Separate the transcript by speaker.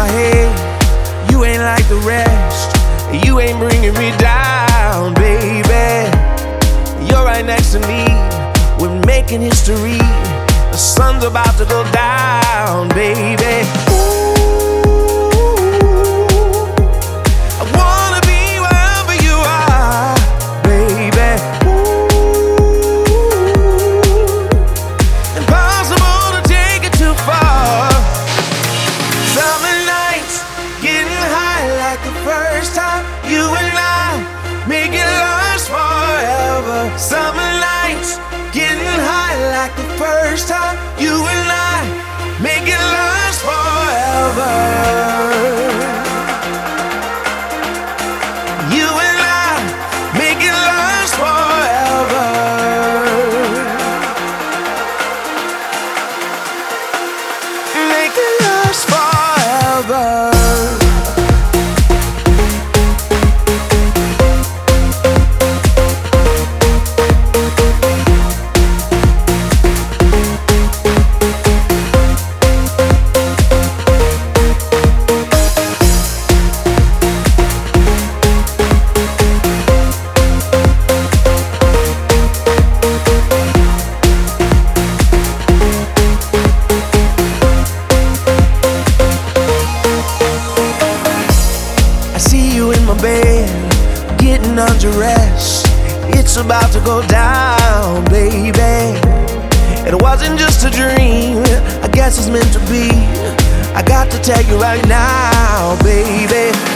Speaker 1: my head. You ain't like the rest. You ain't bringing me down, baby. You're right next to me. We're making history. The sun's about to go down, baby. I wanna be wherever you are, baby. Impossible to take it too far. Summer nights, getting high like the first time. You and I make it last forever. Summer nights, getting high like the first time. You and I make it last forever. You and I make it last forever. Make it last forever. Bed, getting undressed. It's about to go down, baby. It wasn't just a dream, I guess it's meant to be. I got to tell you right now, baby.